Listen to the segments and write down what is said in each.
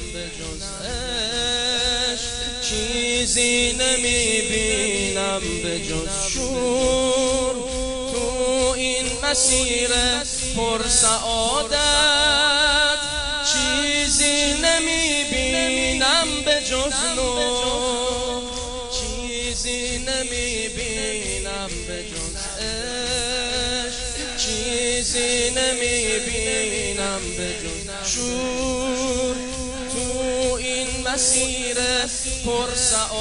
به جز عشق، چیزی نمیبینم به جز شور. تو این مسیر پر سعادت چیزی نمیبینم به جز نور، چیزی نمیبینم به جز عشق، چیزی نمیبینم به جز شور. تو این مسیر پر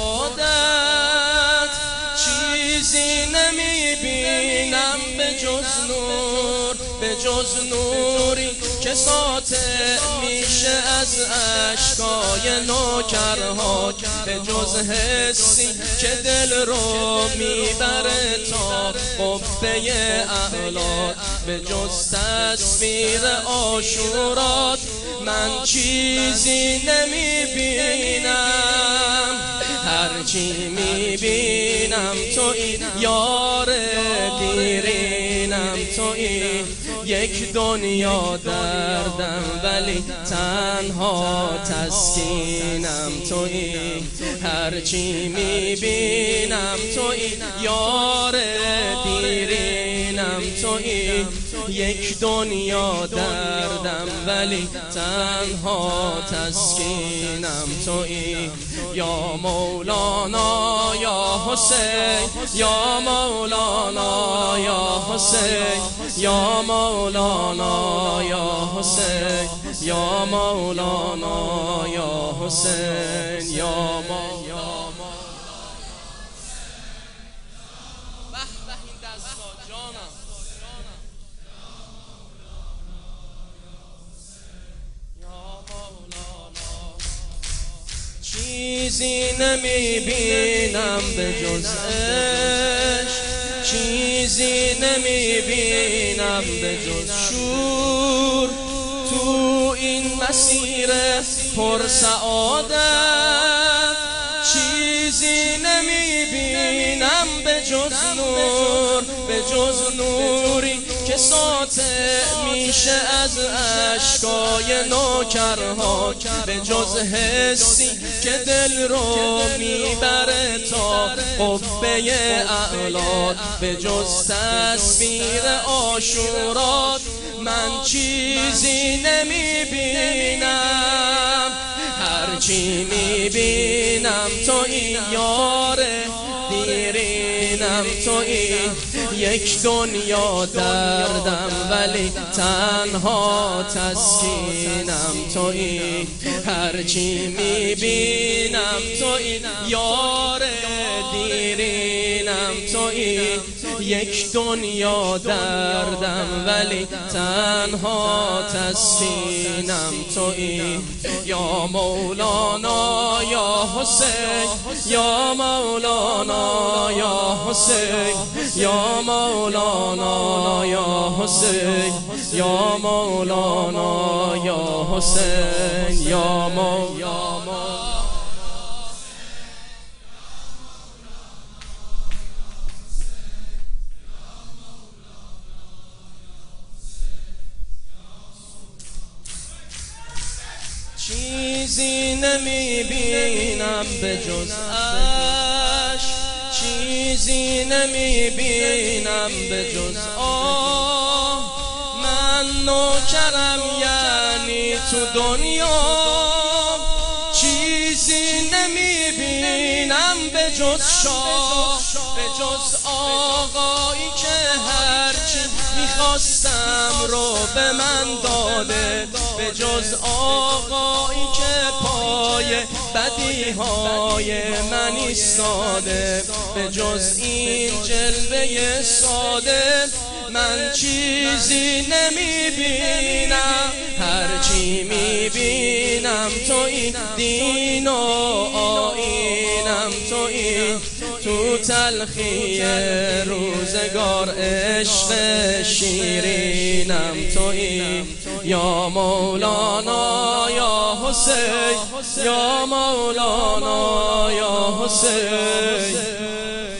سعادت چیزی نمیبینم به جز نور، به جز نوری که ساطع میشه از اشکای نوکرها، به جز حسی که دل رو میبره تا قبه اعلا، به جز تصویر عاشورات من چیزی نمیبینم. هرچی میبینم تویی یار دیرینم، تویی یک دنیا دردم ولی تنها تسکینم، تویی هرچی میبینم تویی یار دیرینم، تویی یک دنیا دردم ولی تنها تسکینم، تویی یا مولانا یا حسین، یا مولانا یا حسین، یا مولانا یا حسین، یا مولانا یا حسین، یا مولانا. چیزی نمیبینم به جز عشق، چیزی نمیبینم به جز شور. تو این مسیر پر سعادت چیزی نمیبینم به جز نور، به جز نوری که ساطع میشه از اشکای نوکرها، به جز حسی که دل رو میبره تا قبه اعلا، به جز تصویر عاشورات من چیزی نمیبینم. هرچی میبینم تویی یار دیرینم، تویی یک دنیا دردم ولی تنها تسکینم، تویی هرچی میبینم تویی یار دیرینم، تویی یک دنیا دردم ولی تنها تسکینم، تویی یا مولانا یا حسین، یا مولانا یا حسین، یا مولانا یا حسین، یا مولانا یا حسین، یا مولانا. چیزی نمیبینم به جز عشق، چیزی نمیبینم به جز آه. من نوکرم یعنی تو دنیا چیزی نمیبینم به جز شاه، به جز آقایی که هرچی میخواستم رو به من داده، به جز آقایی که پای بدیهای من ایستاده، به جز این جلوه ساده من چیزی نمیبینم. هرچی میبینم تویی دین و آیینم، تویی تو تلخی روزگار عشق شیرینم، تویی یا مولانا یا حسین، یا مولانا یا حسین.